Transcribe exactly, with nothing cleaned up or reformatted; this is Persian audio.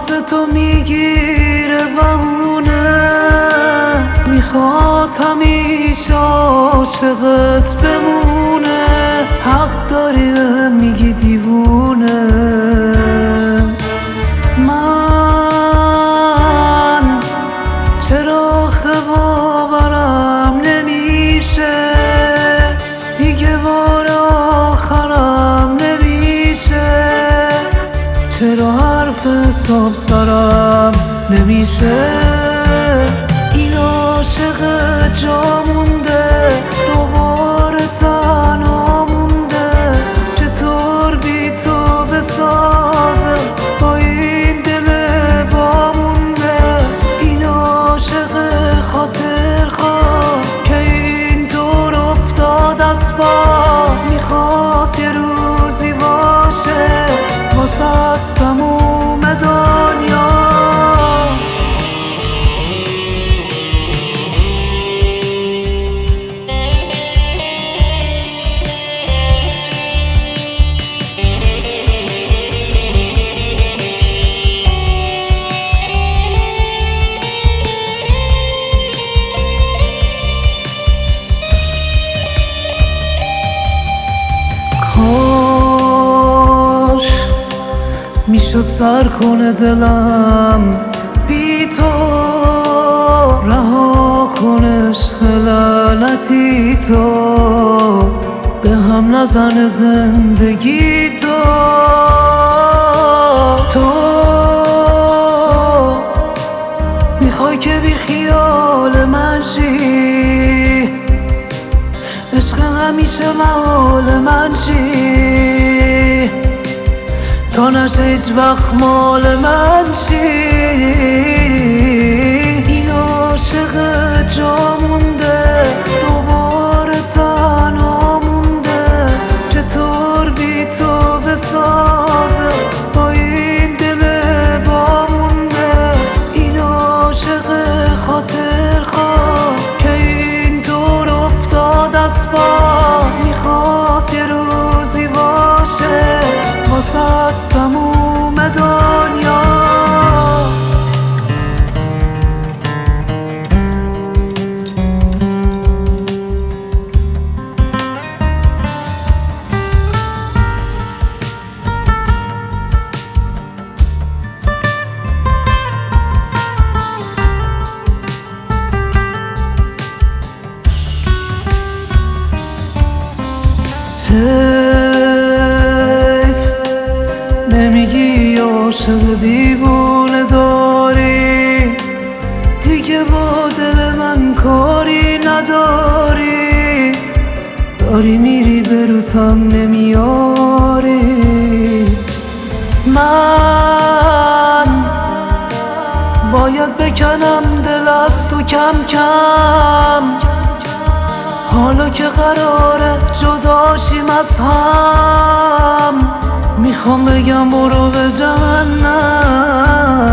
واسه تو میگیره بهونه، میخواد همیشه عاشقت بمونه. حق داری بهم میگی دیوونه. من چرا آخه باورم نمیشه، دیگه بار آخرم نمیشه. چرا حرف حساب سرم نمیشه. این عاشق جا مونده، دوباره تنها مونده. چطور بی تو بسازه با این دل وامونده. این عاشق خاطر خواه که اینطور افتاد از پا. میخواست یه روزی باشه واسه تموم دنیا. کاش میشد سر کنه دلم بی تو، رها کنه عشق لعنتی تو، به هم نزن زندگی تو. تو میخوای که بی خیال من شی، عشق همیشه محال من شی، تا نشه هیچ وقت مال من شی. این عاشق جا مونده، دوباره تنها مونده. چطور بی تو بسازه با این دل وامونده. این عاشق خاطر خواه که اینطور افتاد از پا. میخواست یه روزی باشه واسه تموم دنیا. حیف نمیگی عاشق دیوونه داری، دیگه با دل من کاری نداری. داری میری بروتم نمیاری. من باید بکنم دل از تو کم کم، حالا که قراره جداشیم از هم. میخوام بگم برو به جهنم.